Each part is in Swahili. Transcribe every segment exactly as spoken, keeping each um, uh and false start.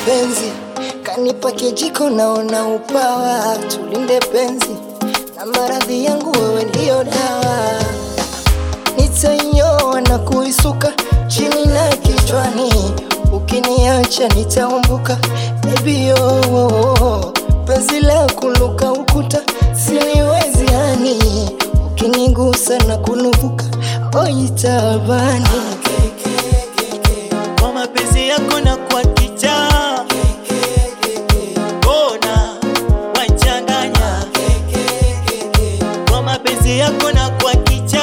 mapenzi, kanipa kijiko naona upawa. Tulinde penzi, na maradhi yangu wewe ndio dawa. Nitainyoa na kuisuka chini na kichwani, ukiniacha nitaumbuka. Baby oh, penzi la kuluka ukuta siliwezi hani, ukinigusa na kunuvuka oh itabani. Kwa mapenzi yako na kwa kicha, ona wachanganya. Kwa mapenzi yako na kwa kicha,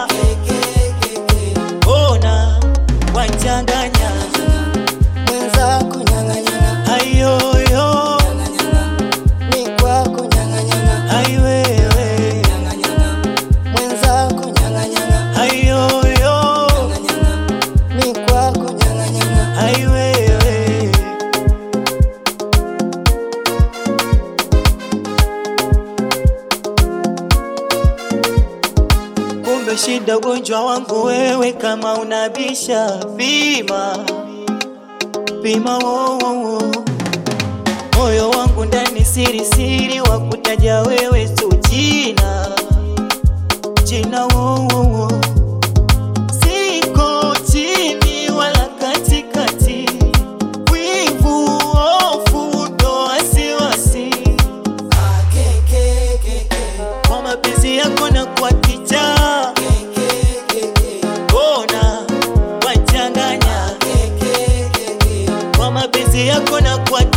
ona wachanganya. Mwenzako nyanga nyanga, Ayo yo, ni kwako nyanga nyanga, ai wewe. mwenzako nyanga nyanga, Ayo yo, ni kwako nyanga nyanga. ai wewe. Kumbe shida ugonjwa wangu wewe, kama unabisha pima pima wo, wo, wo. Moyo wangu ndani siri siri, wakutaja wewe tu jina jina wo, wo, wo. Siko chini wala katikati, wivu hofu ndo wasiwasi. Kwa mapenzi yako na kwa kicha, ona wachanganya. Kwa mapenzi yako na kwa